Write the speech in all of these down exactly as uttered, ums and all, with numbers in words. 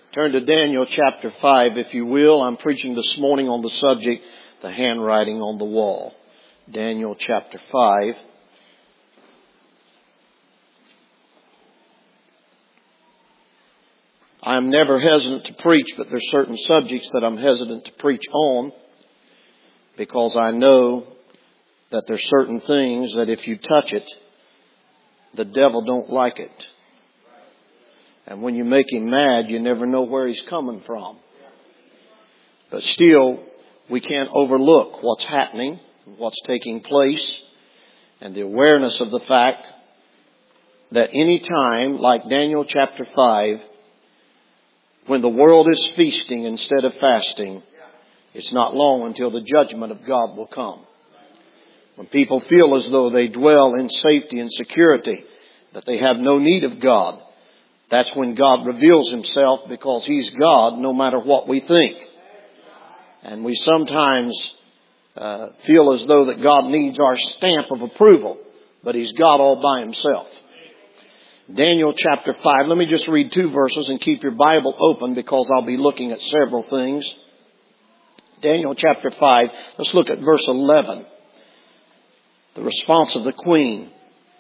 Turn to Daniel chapter five, if you will. I'm preaching this morning on the subject, the handwriting on the wall. Daniel chapter five. I'm never hesitant to preach, but there's certain subjects that I'm hesitant to preach on because I know that there's certain things that if you touch it, the devil don't like it. And when you make him mad, you never know where he's coming from. But still, we can't overlook what's happening, what's taking place, and the awareness of the fact that any time, like Daniel chapter five, when the world is feasting instead of fasting, it's not long until the judgment of God will come. When people feel as though they dwell in safety and security, that they have no need of God, that's when God reveals Himself, because He's God no matter what we think. And we sometimes uh, feel as though that God needs our stamp of approval, but He's God all by Himself. Daniel chapter five. Let me just read two verses and keep your Bible open because I'll be looking at several things. Daniel chapter five. Let's look at verse eleven. The response of the queen.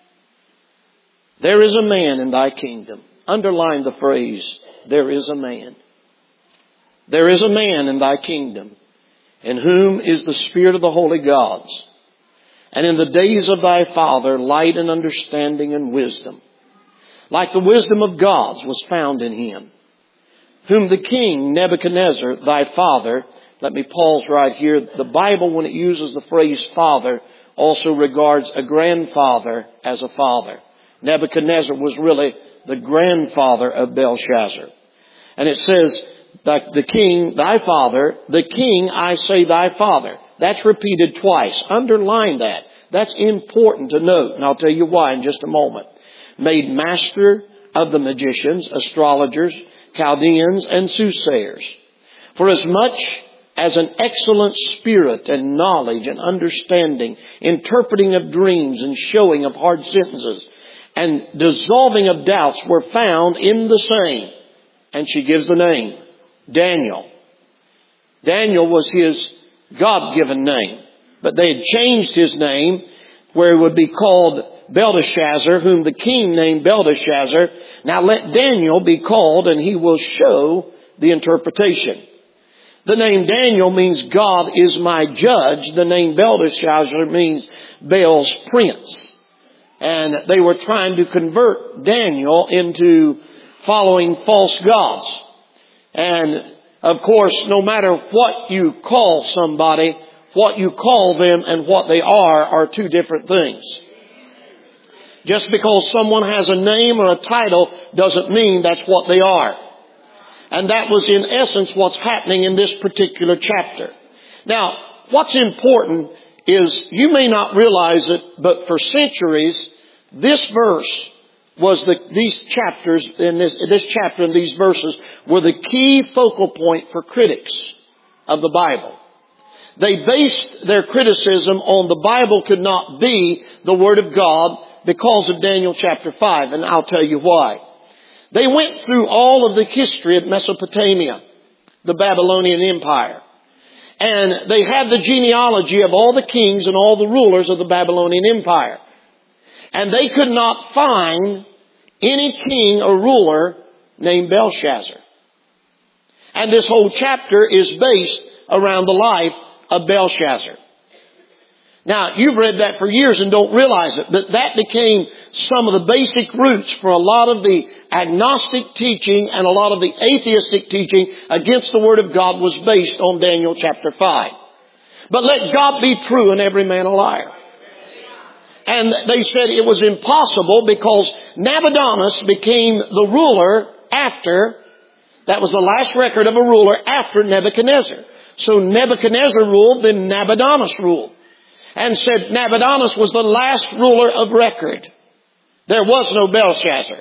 There is a man in thy kingdom. Underline the phrase, there is a man. There is a man in thy kingdom, in whom is the spirit of the holy gods. And in the days of thy father, light and understanding and wisdom, like the wisdom of gods, was found in him. Whom the king Nebuchadnezzar, thy father, let me pause right here. The Bible, when it uses the phrase father, also regards a grandfather as a father. Nebuchadnezzar was really the grandfather of Belshazzar. And it says, that the king, thy father, the king, I say thy father. That's repeated twice. Underline that. That's important to note. And I'll tell you why in just a moment. Made master of the magicians, astrologers, Chaldeans, and soothsayers. For as much as an excellent spirit and knowledge and understanding, interpreting of dreams and showing of hard sentences, and dissolving of doubts were found in the same. And she gives the name, Daniel. Daniel was his God-given name. But they had changed his name where it would be called Belteshazzar, whom the king named Belteshazzar. Now let Daniel be called and he will show the interpretation. The name Daniel means God is my judge. The name Belteshazzar means Baal's prince. And they were trying to convert Daniel into following false gods. And of course, no matter what you call somebody, what you call them and what they are are two different things. Just because someone has a name or a title doesn't mean that's what they are. And that was in essence what's happening in this particular chapter. Now, what's important is you may not realize it, but for centuries, this verse was the, these chapters in this, this chapter and these verses were the key focal point for critics of the Bible. They based their criticism on the Bible could not be the Word of God because of Daniel chapter five, and I'll tell you why. They went through all of the history of Mesopotamia, the Babylonian Empire. And they had the genealogy of all the kings and all the rulers of the Babylonian Empire. And they could not find any king or ruler named Belshazzar. And this whole chapter is based around the life of Belshazzar. Now, you've read that for years and don't realize it, but that became some of the basic roots for a lot of the agnostic teaching and a lot of the atheistic teaching against the Word of God was based on Daniel chapter five. But let God be true and every man a liar. And they said it was impossible because Nabonidus became the ruler after, that was the last record of a ruler after Nebuchadnezzar. So Nebuchadnezzar ruled, then Nabonidus ruled. And said Nabonidus was the last ruler of record. There was no Belshazzar.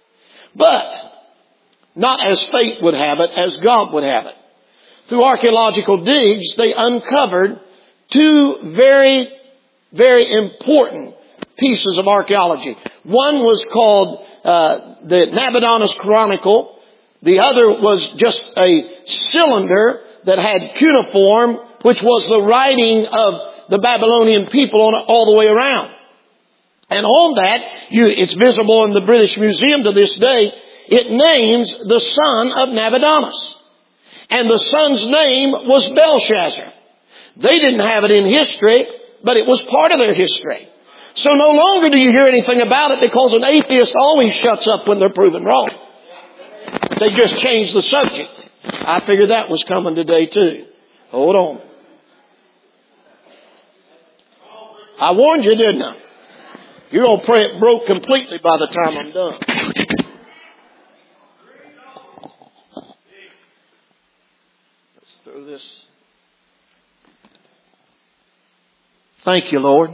But not as fate would have it, as God would have it. Through archaeological digs, they uncovered two very, very important pieces of archaeology. One was called uh, the Nabonidus Chronicle, The other was just a cylinder that had cuneiform, which was the writing of the Babylonian people on it all the way around. And on that, you, it's visible in the British Museum to this day, it names the son of Nabonidus. And the son's name was Belshazzar. They didn't have it in history, but it was part of their history. So no longer do you hear anything about it because an atheist always shuts up when they're proven wrong. They just changed the subject. I figured that was coming today too. Hold on. I warned you, didn't I? You're going to pray it broke completely by the time I'm done. Let's throw this. Thank you, Lord.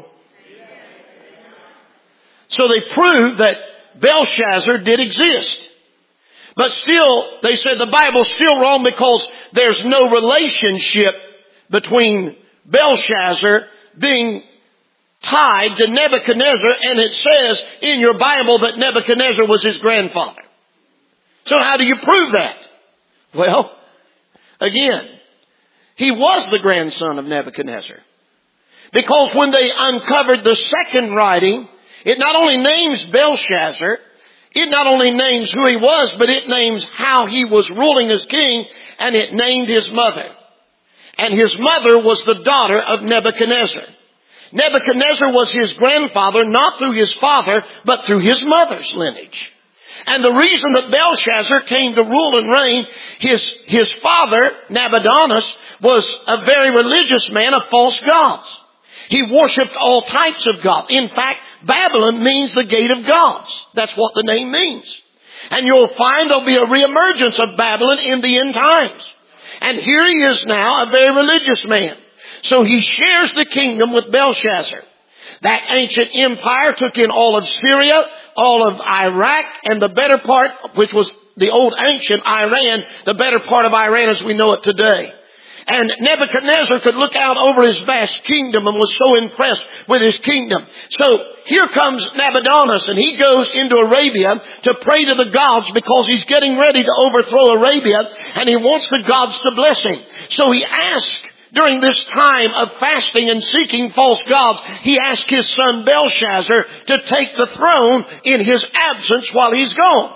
So they proved that Belshazzar did exist. But still, they said the Bible's still wrong because there's no relationship between Belshazzar being tied to Nebuchadnezzar, and it says in your Bible that Nebuchadnezzar was his grandfather. So how do you prove that? Well, again, he was the grandson of Nebuchadnezzar. Because when they uncovered the second writing, it not only names Belshazzar, it not only names who he was, but it names how he was ruling as king, and it named his mother. And his mother was the daughter of Nebuchadnezzar. Nebuchadnezzar was his grandfather, not through his father, but through his mother's lineage. And the reason that Belshazzar came to rule and reign, his, his father, Nabonidus, was a very religious man of false gods. He worshipped all types of gods. In fact, Babylon means the gate of gods. That's what the name means. And you'll find there'll be a reemergence of Babylon in the end times. And here he is now, a very religious man. So he shares the kingdom with Belshazzar. That ancient empire took in all of Syria, all of Iraq, and the better part, which was the old ancient Iran, the better part of Iran as we know it today. And Nebuchadnezzar could look out over his vast kingdom and was so impressed with his kingdom. So here comes Nabonidus, and he goes into Arabia to pray to the gods because he's getting ready to overthrow Arabia, and he wants the gods to bless him. So he asks, during this time of fasting and seeking false gods, he asked his son Belshazzar to take the throne in his absence while he's gone.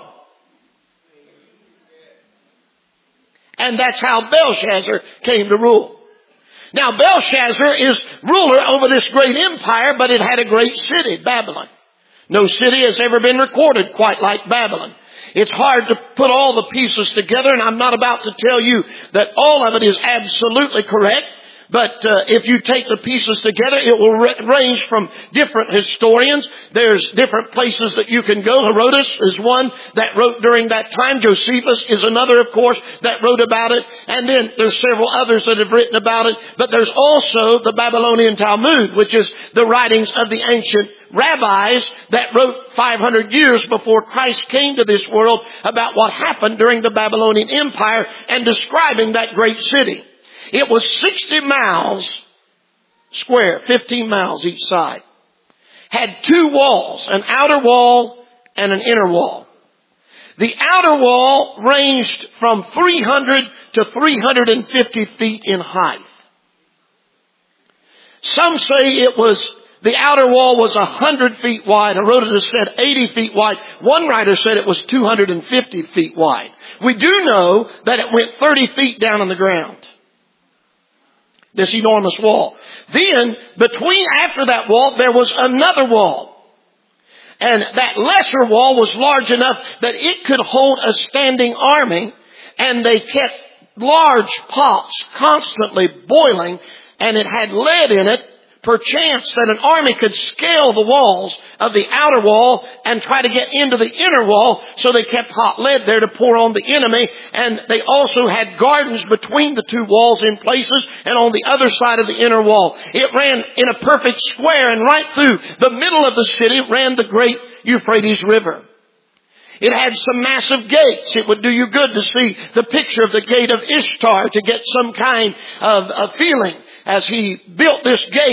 And that's how Belshazzar came to rule. Now Belshazzar is ruler over this great empire, but it had a great city, Babylon. No city has ever been recorded quite like Babylon. It's hard to put all the pieces together, and I'm not about to tell you that all of it is absolutely correct. But uh, if you take the pieces together, it will re- range from different historians. There's different places that you can go. Herodotus is one that wrote during that time. Josephus is another, of course, that wrote about it. And then there's several others that have written about it. But there's also the Babylonian Talmud, which is the writings of the ancient rabbis that wrote five hundred years before Christ came to this world about what happened during the Babylonian Empire and describing that great city. It was sixty miles square, fifteen miles each side. Had two walls, an outer wall and an inner wall. The outer wall ranged from three hundred to three hundred fifty feet in height. Some say it was, the outer wall was one hundred feet wide. Herodotus said eighty feet wide. One writer said it was two hundred fifty feet wide. We do know that it went thirty feet down on the ground. This enormous wall. Then, between, after that wall, there was another wall. And that lesser wall was large enough that it could hold a standing army. And they kept large pots constantly boiling. And it had lead in it, perchance that an army could scale the walls of the outer wall and try to get into the inner wall. So they kept hot lead there to pour on the enemy. And they also had gardens between the two walls in places and on the other side of the inner wall. It ran in a perfect square, and right through the middle of the city ran the great Euphrates River. It had some massive gates. It would do you good to see the picture of the gate of Ishtar to get some kind of, of feeling. As he built this gate,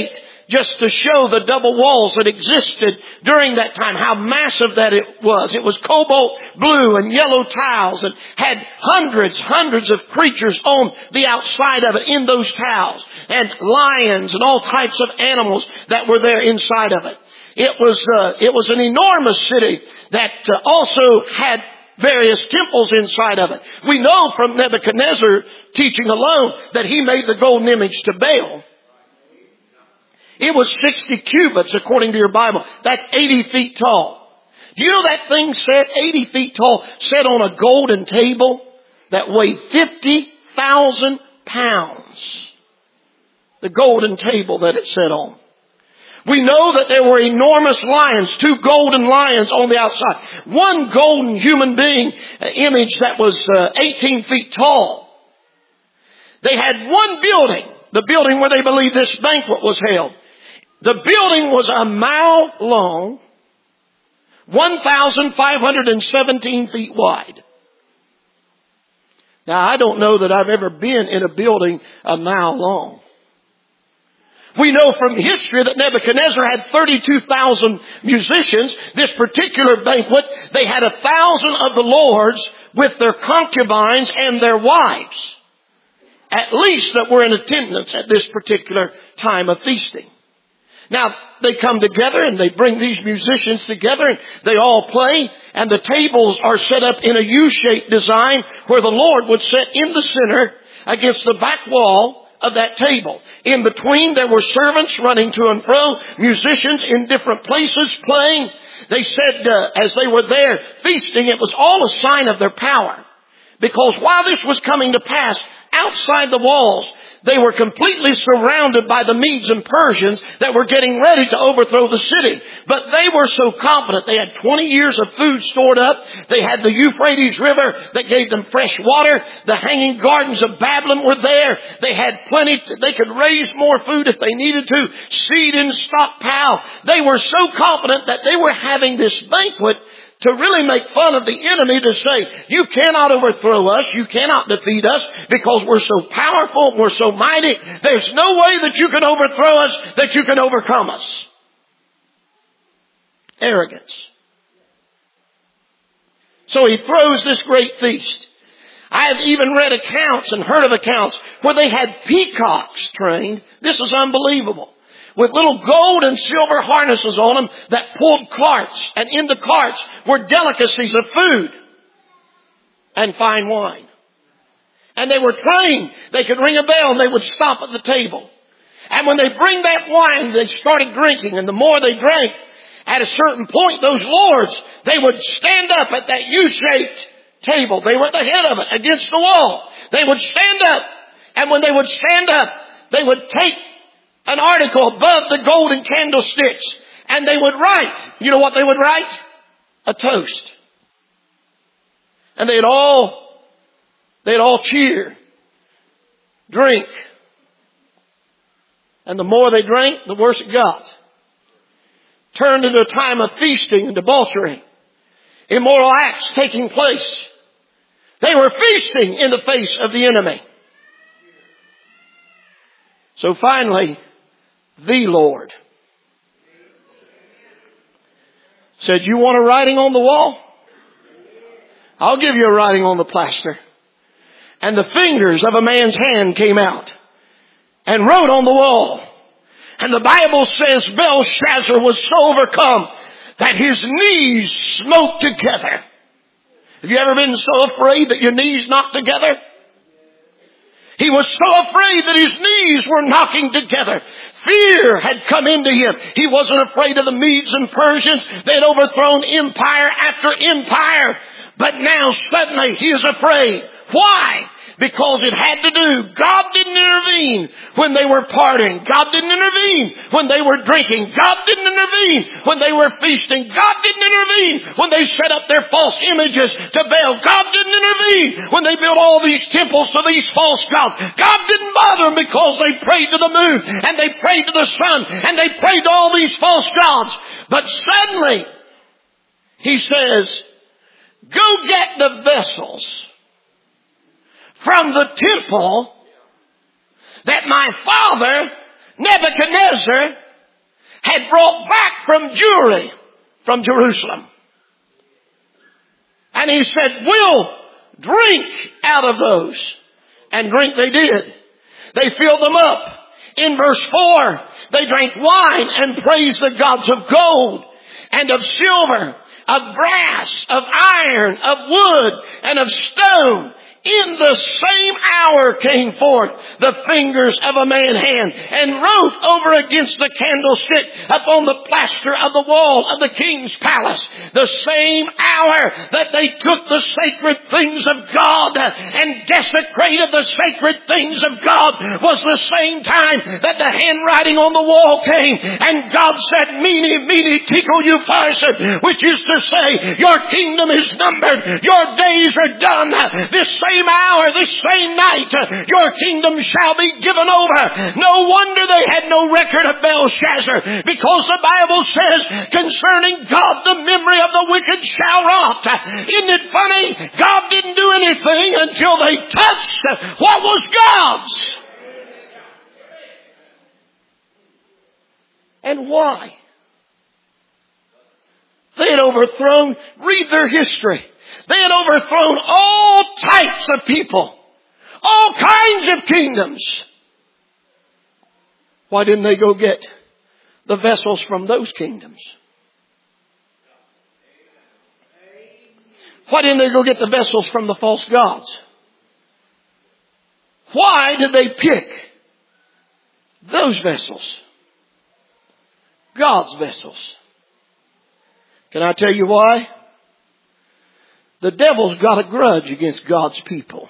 just to show the double walls that existed during that time, how massive that it was. It was cobalt blue and yellow tiles and had hundreds, hundreds of creatures on the outside of it in those tiles, and lions and all types of animals that were there inside of it. It was, uh, it was an enormous city that uh, also had various temples inside of it. We know from Nebuchadnezzar teaching alone that he made the golden image to Baal. It was sixty cubits according to your Bible. That's eighty feet tall. Do you know that thing sat eighty feet tall, sat on a golden table that weighed fifty thousand pounds? The golden table that it sat on. We know that there were enormous lions, two golden lions on the outside. One golden human being image that was uh, eighteen feet tall. They had one building, the building where they believed this banquet was held. The building was a mile long, one thousand five hundred seventeen feet wide. Now, I don't know that I've ever been in a building a mile long. We know from history that Nebuchadnezzar had thirty-two thousand musicians. This particular banquet, they had a thousand of the lords with their concubines and their wives, at least, that were in attendance at this particular time of feasting. Now, they come together and they bring these musicians together and they all play, and the tables are set up in a U-shaped design where the Lord would sit in the center against the back wall of that table. In between, there were servants running to and fro, musicians in different places playing. They said uh, as they were there feasting, it was all a sign of their power. Because while this was coming to pass, outside the walls, they were completely surrounded by the Medes and Persians that were getting ready to overthrow the city. But they were so confident. They had twenty years of food stored up. They had the Euphrates River that gave them fresh water. The hanging gardens of Babylon were there. They had plenty. They could raise more food if they needed to. Seed in stockpile. They were so confident that they were having this banquet to really make fun of the enemy, to say, you cannot overthrow us, you cannot defeat us, because we're so powerful, we're so mighty. There's no way that you can overthrow us, that you can overcome us. Arrogance. So he throws this great feast. I have even read accounts and heard of accounts where they had peacocks trained. This is unbelievable. With little gold and silver harnesses on them that pulled carts. And in the carts were delicacies of food and fine wine. And they were trained. They could ring a bell and they would stop at the table. And when they bring that wine, they started drinking. And the more they drank, at a certain point, those lords, they would stand up at that U-shaped table. They were at the head of it, against the wall. They would stand up. And when they would stand up, they would take an article above the golden candlesticks, and they would write. You know what they would write? A toast. And they'd all, they'd all cheer, drink. And the more they drank, the worse it got. Turned into a time of feasting and debauchery. Immoral acts taking place. They were feasting in the face of the enemy. So finally, the Lord said, you want a writing on the wall? I'll give you a writing on the plaster. And the fingers of a man's hand came out and wrote on the wall. And the Bible says Belshazzar was so overcome that his knees smote together. Have you ever been so afraid that your knees knocked together? He was so afraid that his knees were knocking together. Fear had come into him. He wasn't afraid of the Medes and Persians. They had overthrown empire after empire. But now suddenly he is afraid. Why? Because it had to do. God didn't intervene when they were partying. God didn't intervene when they were drinking. God didn't intervene when they were feasting. God didn't intervene when they set up their false images to Baal. God didn't intervene when they built all these temples to these false gods. God didn't bother them because they prayed to the moon and they prayed to the sun and they prayed to all these false gods. But suddenly, he says, go get the vessels from the temple that my father Nebuchadnezzar had brought back from Jewry from Jerusalem. And he said, we'll drink out of those. And drink they did. They filled them up. In verse four, they drank wine and praised the gods of gold and of silver, of brass, of iron, of wood, and of stone. In the same hour came forth the fingers of a man's hand and wrote over against the candlestick upon the plaster of the wall of the king's palace. The same hour that they took the sacred things of God and desecrated the sacred things of God was the same time that the handwriting on the wall came. And God said, Mene, mene, tekel upharsin, which is to say, your kingdom is numbered. Your days are done. This same hour, this same night, your kingdom shall be given over. No wonder they had no record of Belshazzar, because the Bible says concerning God, the memory of the wicked shall rot. Isn't it funny? God didn't do anything until they touched what was God's. And why? They had overthrown, read their history. They had overthrown all types of people. All kinds of kingdoms. Why didn't they go get the vessels from those kingdoms? Why didn't they go get the vessels from the false gods? Why did they pick those vessels? God's vessels. Can I tell you why? The devil's got a grudge against God's people.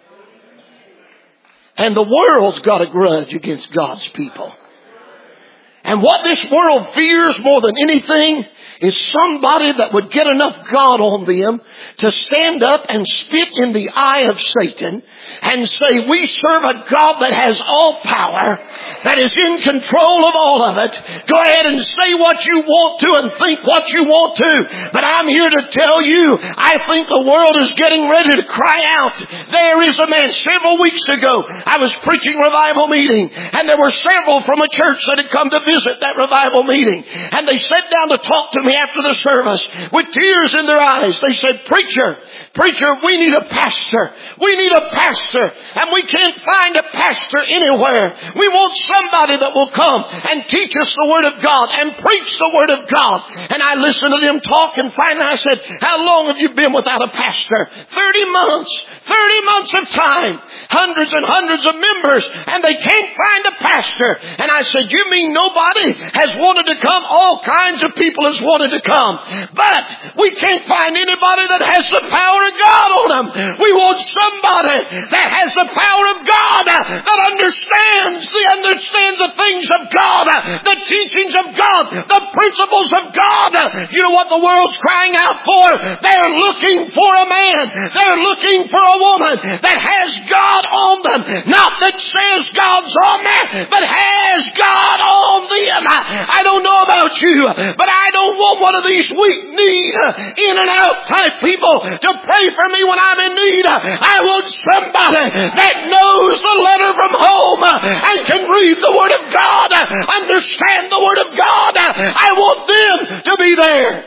And the world's got a grudge against God's people. And what this world fears more than anything is somebody that would get enough God on them to stand up and spit in the eye of Satan and say, we serve a God that has all power, that is in control of all of it. Go ahead and say what you want to and think what you want to. But I'm here to tell you, I think the world is getting ready to cry out. There is a man. Several weeks ago, I was preaching revival meeting, and there were several from a church that had come to visit that revival meeting. And they sat down to talk to me after the service with tears in their eyes. They said, Preacher, Preacher, we need a pastor. We need a pastor. And we can't find a pastor anywhere. We want somebody that will come and teach us the Word of God and preach the Word of God. And I listened to them talk, and finally I said, how long have you been without a pastor? Thirty months. Thirty months of time. Hundreds and hundreds of members, and they can't find a pastor. And I said, you mean nobody has wanted to come? All kinds of people has wanted to come. But we can't find anybody that has the power of God on them. We want somebody that has the power of God, that understands the understands the things of God, the teachings of God, the principles of God. You know what the world's crying out for? They're looking for a man. They're looking for a woman that has God on them. Not that says God's on them, but has God on them. I don't know about you, but I don't want one of these weak-kneed, in and out type people to pray for me when I'm in need. I want somebody that knows the letter from home and can read the Word of God, understand the Word of God. I want them to be there.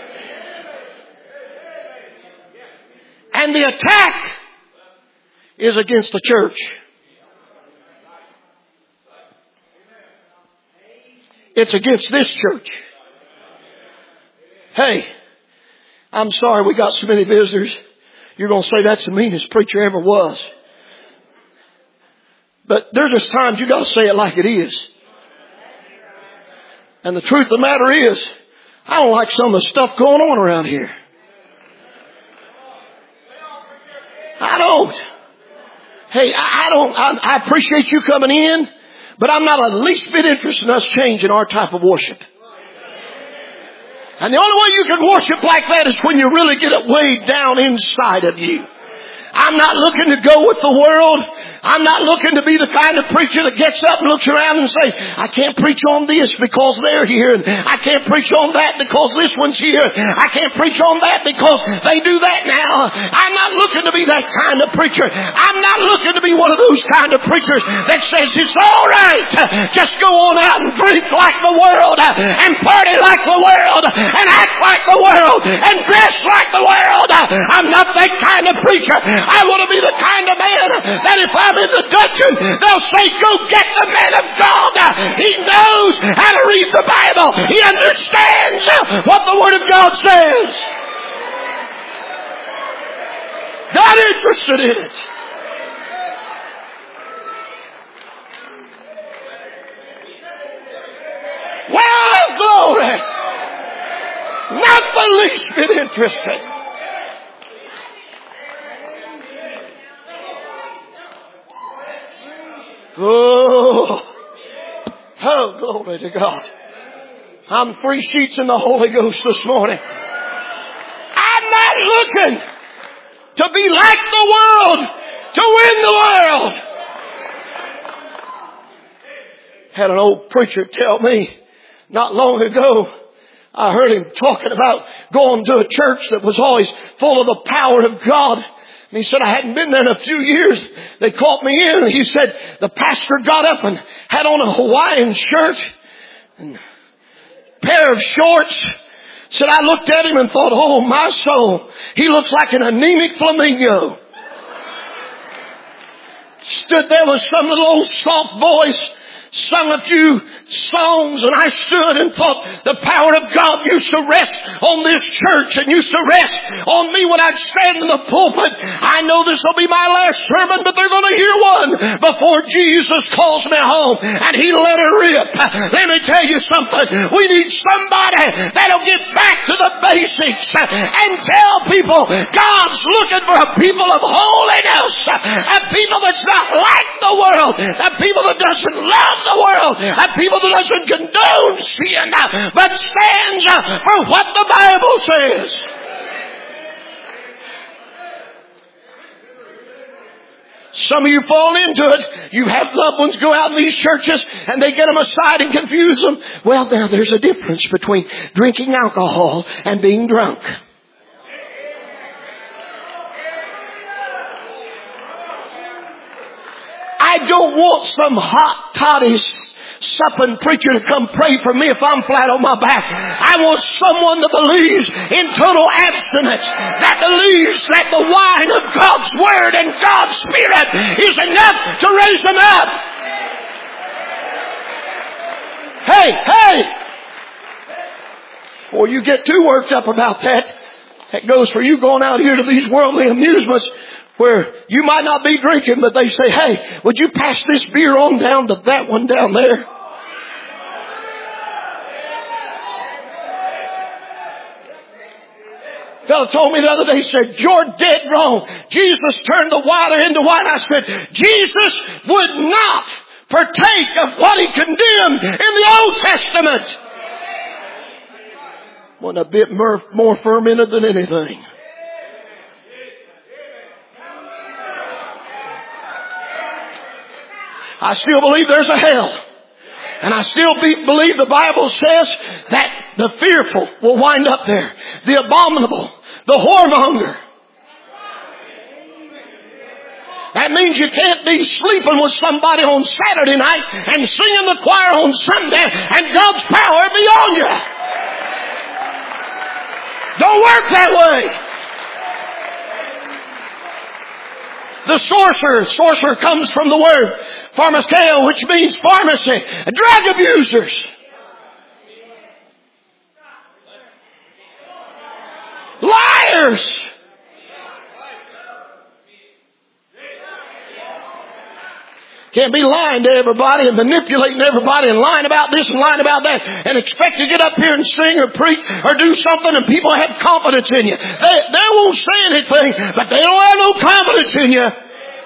And the attack is against the church. It's against this church. Hey, I'm sorry we got so many visitors. You're going to say that's the meanest preacher ever was. But there's just times you got to say it like it is. And the truth of the matter is, I don't like some of the stuff going on around here. I don't. Hey, I don't, I, I appreciate you coming in, but I'm not the least bit interested in us changing our type of worship. And the only way you can worship like that is when you really get it way down inside of you. I'm not looking to go with the world. I'm not looking to be the kind of preacher that gets up and looks around and say, I can't preach on this because they're here, and I can't preach on that because this one's here. I can't preach on that because they do that now. I'm not looking to be that kind of preacher. I'm not looking to be one of those kind of preachers that says it's all right. Just go on out and drink like the world and party like the world and act like the world and dress like the world. I'm not that kind of preacher. I want to be the kind of man that if I'm in the dungeon, they'll say, go get the man of God. He knows how to read the Bible. He understands what the Word of God says. God interested in it. Well, glory. Not the least bit interested. Oh, oh, glory to God. I'm three sheets in the Holy Ghost this morning. I'm not looking to be like the world, to win the world. Had an old preacher tell me not long ago, I heard him talking about going to a church that was always full of the power of God. And he said, I hadn't been there in a few years. They called me in, and he said, the pastor got up and had on a Hawaiian shirt and a pair of shorts. Said, I looked at him and thought, oh my soul, he looks like an anemic flamingo. Stood there with some little old soft voice, sung a few songs, and I stood and thought the power of God used to rest on this church and used to rest on me when I'd stand in the pulpit. I know this will be my last sermon, but they're going to hear one before Jesus calls me home and He let her rip. Let me tell you something. We need somebody that'll get back to the basics and tell people God's looking for a people of holiness, a people that's not like the world, a people that doesn't love the world, a people that doesn't condone sin, but stands for what the Bible says. Some of you fall into it. You have loved ones go out in these churches and they get them aside and confuse them. Well, now there's a difference between drinking alcohol and being drunk. I don't want some hot toddy supping preacher to come pray for me if I'm flat on my back. I want someone that believes in total abstinence, that believes that the wine of God's Word and God's Spirit is enough to raise them up. Hey, hey! Before you get too worked up about that, that goes for you going out here to these worldly amusements where you might not be drinking, but they say, hey, would you pass this beer on down to that one down there? A fellow told me the other day, he said, you're dead wrong. Jesus turned the water into wine. I said, Jesus would not partake of what He condemned in the Old Testament. Wasn't a bit more, more fermented than anything. I still believe there's a hell. And I still be, believe the Bible says that the fearful will wind up there. The abominable. The whoremonger. That means you can't be sleeping with somebody on Saturday night and singing the choir on Sunday and God's power be on you. Don't work that way. The sorcerer. Sorcerer comes from the word pharmakeia, which means pharmacy. Drug abusers. Liars. Can't be lying to everybody and manipulating everybody and lying about this and lying about that and expect to get up here and sing or preach or do something and people have confidence in you. They, they won't say anything, but they don't have no confidence in you.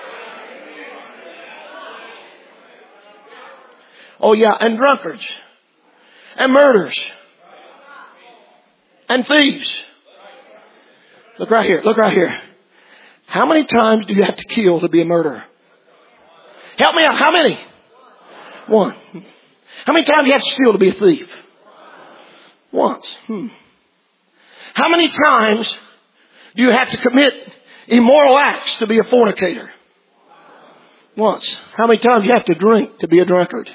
Oh yeah, and drunkards. And murderers. And thieves. Look right here, look right here. How many times do you have to kill to be a murderer? Help me out. How many? One. How many times do you have to steal to be a thief? Once. Hmm. How many times do you have to commit immoral acts to be a fornicator? Once. How many times do you have to drink to be a drunkard?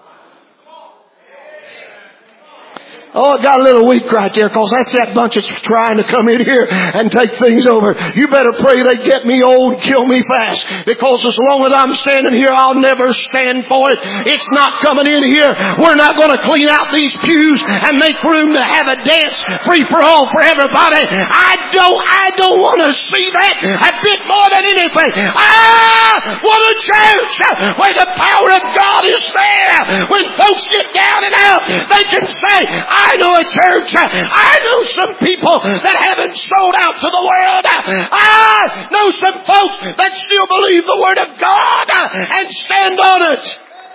Oh, it got a little weak right there because that's that bunch that's trying to come in here and take things over. You better pray they get me old and kill me fast, because as long as I'm standing here, I'll never stand for it. It's not coming in here. We're not going to clean out these pews and make room to have a dance free for all for everybody. I don't, I don't want to see that a bit more than anything. I want a church where the power of God is there. When folks get down and out, they can say, I know a church. I know some people that haven't sold out to the world. I know some folks that still believe the Word of God and stand on it.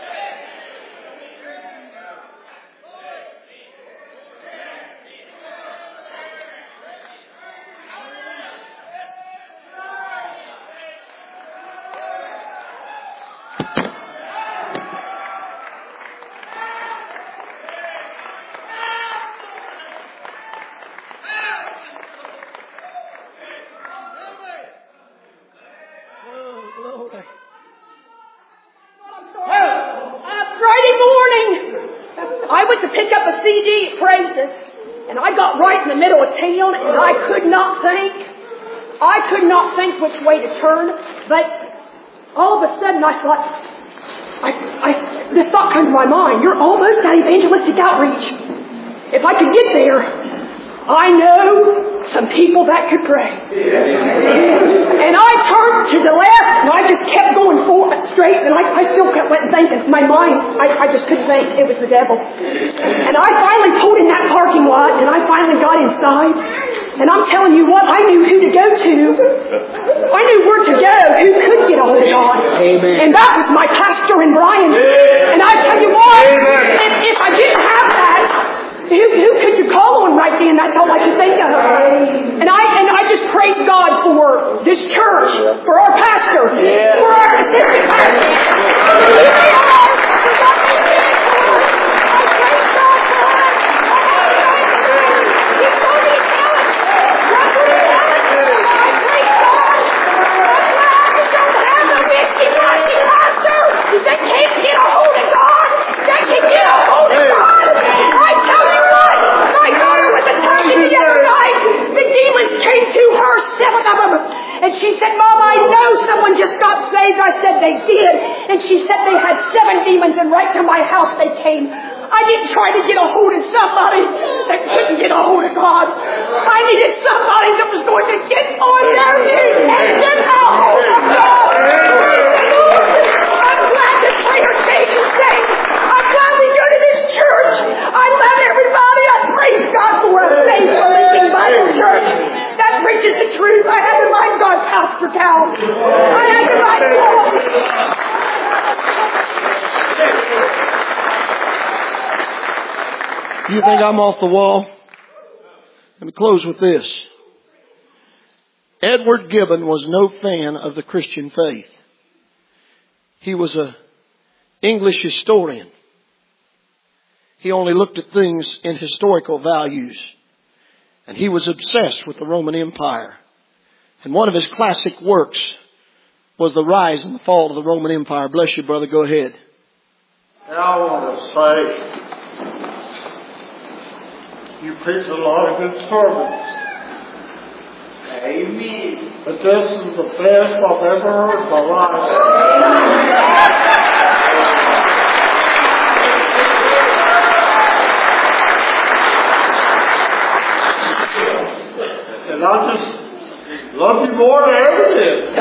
And I got right in the middle of town, and I could not think. I could not think which way to turn. But all of a sudden, I thought, I, I, this thought came to my mind: you're almost at evangelistic outreach. If I could get there, I know some people that could pray. And I turned to the left, and I just kept going forward straight, and I, I still kept went thinking. My mind, I, I just couldn't think. It was the devil. And I finally pulled in that parking lot, and I finally got inside. And I'm telling you what, I knew who to go to. I knew where to go, who could get a hold of God. Amen. And that was my pastor in Bryan. And I tell you what, if, if I didn't have that, Who, who could you call on right then? That's all I could think of. And I and I just praise God for this church, for our pastor, for our assistant pastor. They can't get a hold of God. They can get a hold of God. I tell you what, my daughter was attacked the other night. The demons came to her, seven of them. And she said, Mom, I know someone just got saved. I said they did. And she said they had seven demons, and right to my house they came. I didn't try to get a hold of somebody that couldn't get a hold of God. I needed somebody that was going to get on their knees and get a hold of God. I'm glad that prayer changes things. I'm glad we go to this church. I love everybody. I praise God for a faith-believing Bible church that preaches the truth. I had to like God, Pastor Cal. I had to like God. You think I'm off the wall? Let me close with this. Edward Gibbon was no fan of the Christian faith. He was an English historian. He only looked at things in historical values. And he was obsessed with the Roman Empire. And one of his classic works was The Rise and the Fall of the Roman Empire. Bless you, brother. Go ahead. And I want to say, you preach a lot of good sermons. Amen. But this is the best I've ever heard in my life. And I just love you more than ever did.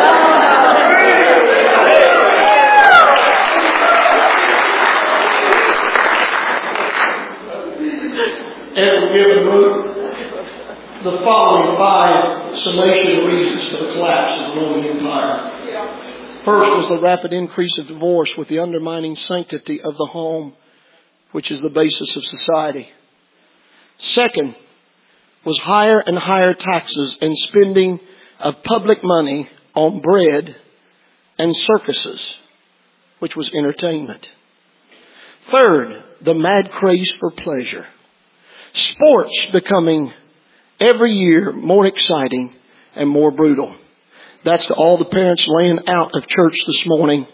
Edward Gibbon wrote the following five summation reasons for the collapse of the Roman Empire. First was the rapid increase of divorce with the undermining sanctity of the home, which is the basis of society. Second was higher and higher taxes and spending of public money on bread and circuses. which was entertainment. Third, the mad craze for pleasure. Sports becoming every year more exciting and more brutal. That's to all the parents laying out of church this morning.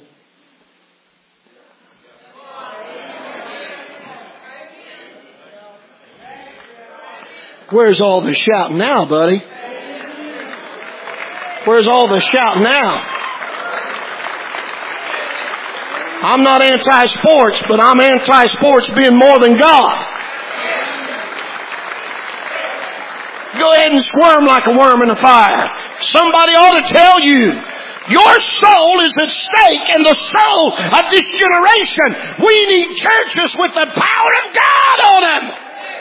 Where's all the shouting now, buddy? Where's all the shouting now? I'm not anti-sports, but I'm anti-sports being more than God. Go ahead and squirm like a worm in a fire. Somebody ought to tell you, your soul is at stake and the soul of this generation. We need churches with the power of God on them.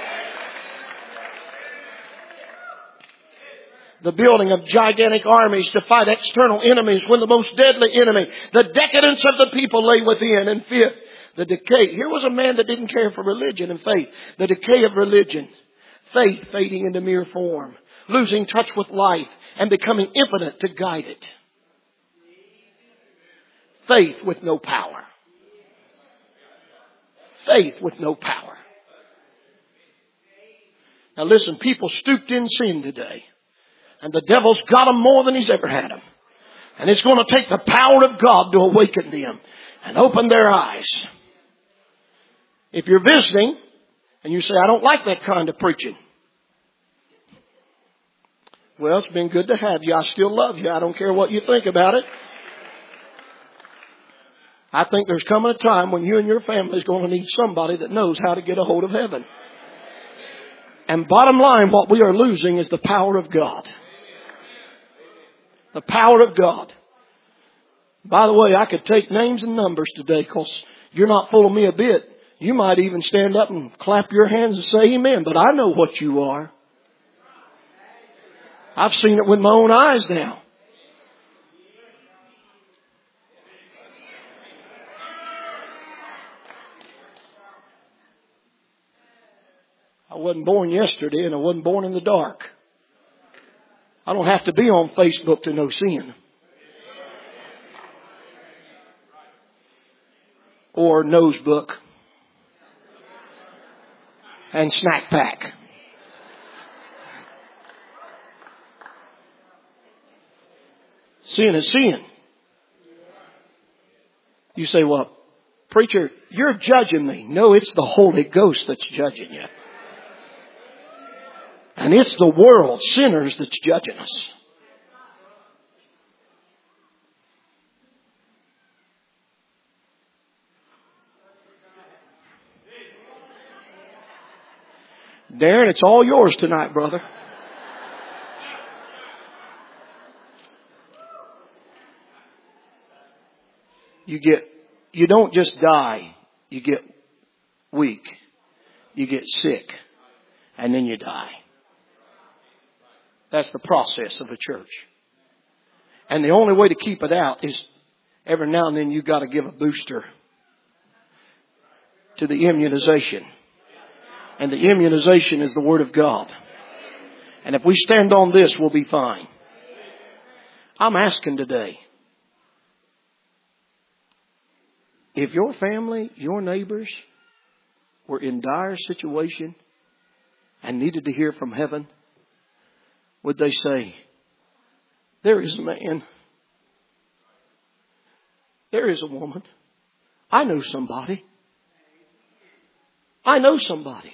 The building of gigantic armies to fight external enemies when the most deadly enemy, the decadence of the people, lay within. And fifth, the decay. Here was a man that didn't care for religion and faith. The decay of religion. Faith fading into mere form. Losing touch with life and becoming impotent to guide it. Faith with no power. Faith with no power. Now listen, people stooped in sin today. And the devil's got them more than he's ever had them. And it's going to take the power of God to awaken them and open their eyes. If you're visiting and you say, I don't like that kind of preaching. Well, it's been good to have you. I still love you. I don't care what you think about it. I think there's coming a time when you and your family is going to need somebody that knows how to get a hold of heaven. And bottom line, what we are losing is the power of God. The power of God. By the way, I could take names and numbers today because you're not fooling me a bit. You might even stand up and clap your hands and say amen. But I know what you are. I've seen it with my own eyes now. I wasn't born yesterday and I wasn't born in the dark. I don't have to be on Facebook to know sin. Or Nosebook. And Snack Pack. Sin is sin. You say, well, preacher, you're judging me. No, it's the Holy Ghost that's judging you. And it's the world, sinners, that's judging us. Darren, it's all yours tonight, brother. You get, you don't just die. You get weak. You get sick. And then you die. That's the process of a church. And the only way to keep it out is every now and then you've got to give a booster to the immunization. And the immunization is the Word of God. And if we stand on this, we'll be fine. I'm asking today, if your family, your neighbors were in dire situation and needed to hear from heaven, would they say, there is a man. There is a woman. I know somebody. I know somebody.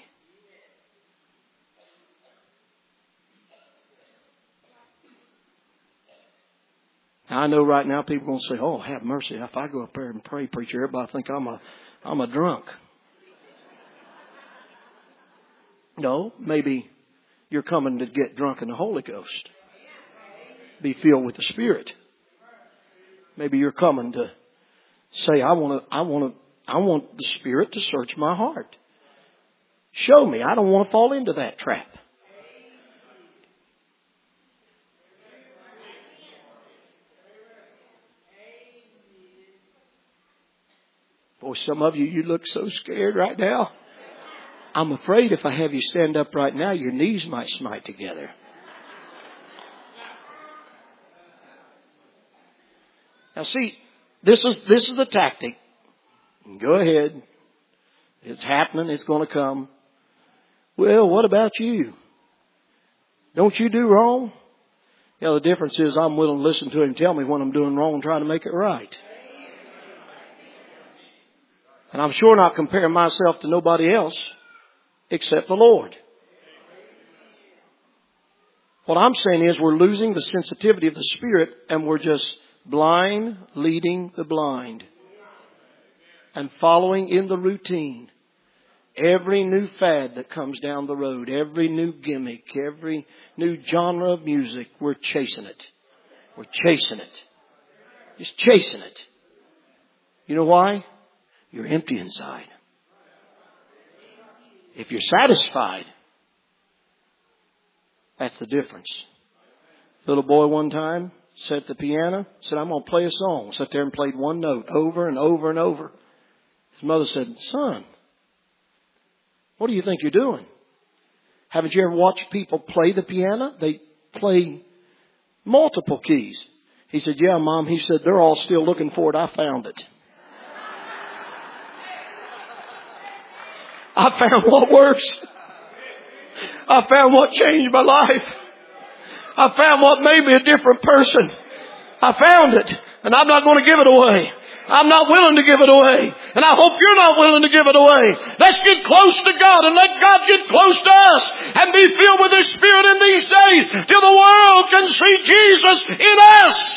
Now, I know right now people are going to say, oh, have mercy. If I go up there and pray, preacher, everybody think I'm a, I'm a drunk. No, maybe you're coming to get drunk in the Holy Ghost. Be filled with the Spirit. Maybe you're coming to say, I want to, I want to, I want the Spirit to search my heart. Show me. I don't want to fall into that trap. Boy, some of you, you look so scared right now. I'm afraid if I have you stand up right now, your knees might smite together. Now see, This is, this is the tactic. Go ahead. It's happening. It's going to come. Well, what about you? Don't you do wrong? Yeah, the difference is I'm willing to listen to him tell me when I'm doing wrong and trying to make it right. And I'm sure not comparing myself to nobody else except the Lord. What I'm saying is we're losing the sensitivity of the Spirit and we're just blind leading the blind and following in the routine. Every new fad that comes down the road, every new gimmick, every new genre of music, we're chasing it. We're chasing it. Just chasing it. You know why? You're empty inside. If you're satisfied, that's the difference. Little boy one time sat at the piano, said, I'm going to play a song. Sat there and played one note over and over and over. His mother said, son, what do you think you're doing? Haven't you ever watched people play the piano? They play multiple keys. He said, yeah, Mom. He said, they're all still looking for it. I found it. I found what works. I found what changed my life. I found what made me a different person. I found it. And I'm not going to give it away. I'm not willing to give it away. And I hope you're not willing to give it away. Let's get close to God and let God get close to us and be filled with His Spirit in these days till the world can see Jesus in us.